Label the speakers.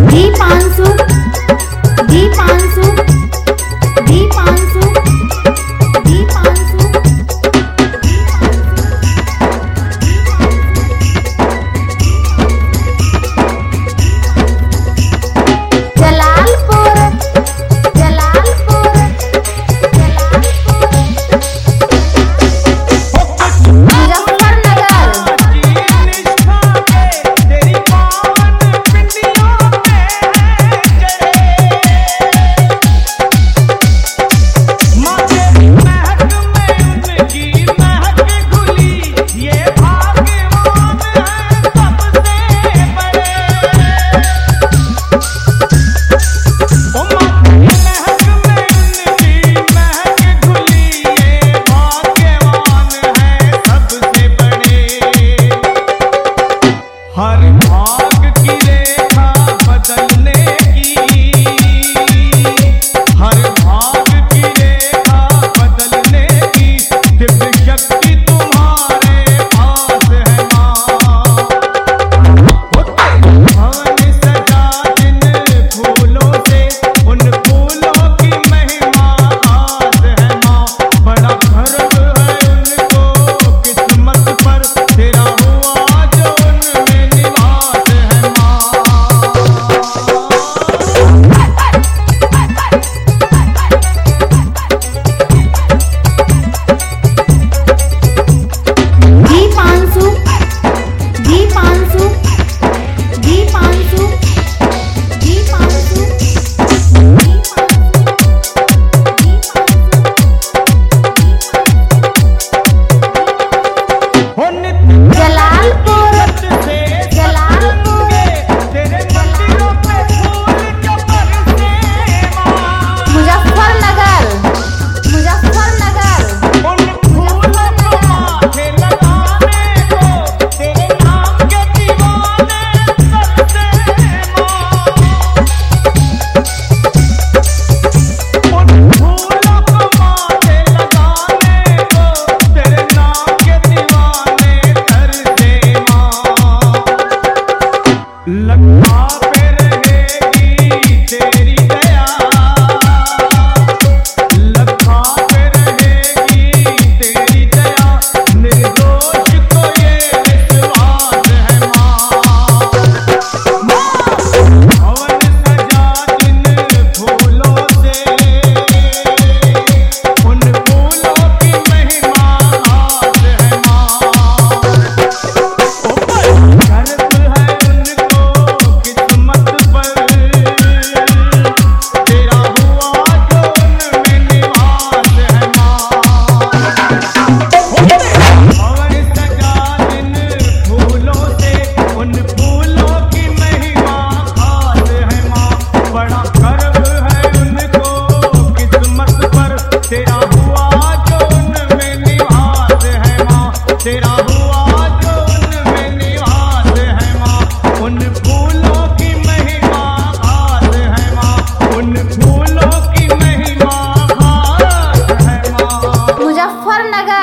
Speaker 1: दीपांशु दीपांशु दीपांशु दीपांशु जलालपुर जलालपुर मुजफ्फरनगर
Speaker 2: हर भाग की रेखा बदलने की, हर भाग की रेखा बदलने की दिव्य शक्ति तुम्हारे पास है माँ। भवन सजा जिन फूलों से, उन फूलों की महिमा खास है माँ। बड़ा गर्व है उनको किस्मत पर, तेरा हुआ जो उनमें निवास है माँ।
Speaker 1: दीपांशु दीपांशु दीपांशु दीपांशु जलालपुर जलालपुर
Speaker 2: तेरे मंदिरों पे फूल जो बरसे माँ।
Speaker 1: मुजफ्फरनगर मुजफ्फरनगर
Speaker 2: उन फूलों को माथे लगाने को तेरे नाम के दीवाने तरसे माँ। उन फूलों को माथे लगाने को तेरे नाम के दीवाने तरसे माँ। लखा पे रहेगी तेरी दया, लखा पे रहेगी तेरी दया, निर्दोष को ये विश्वास है माँ। भवन सजा जिन फूलों से, उन फूलों की महिमा खास है माँ। गर्व है उनको किस्मत पर, तेरा हुआ जो उनमें निवास है माँ। भवन सजा जिन फूलों से, उन फूलों की महिमा खास है माँ। बड़ा गर्व है उनको किस्मत पर, तेरा हुआ जो उनमें निवास है माँ। तेरा हुआ जो उनमें निवास है माँ। उन फूलों की महिमा खास है माँ। उन फूलों की महिमा खास है माँ।
Speaker 1: मुजफ्फरनगर